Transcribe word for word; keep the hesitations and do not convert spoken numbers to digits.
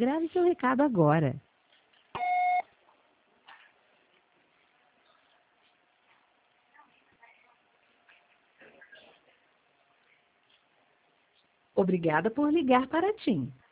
Grave seu recado agora. Obrigada por ligar para a TIM.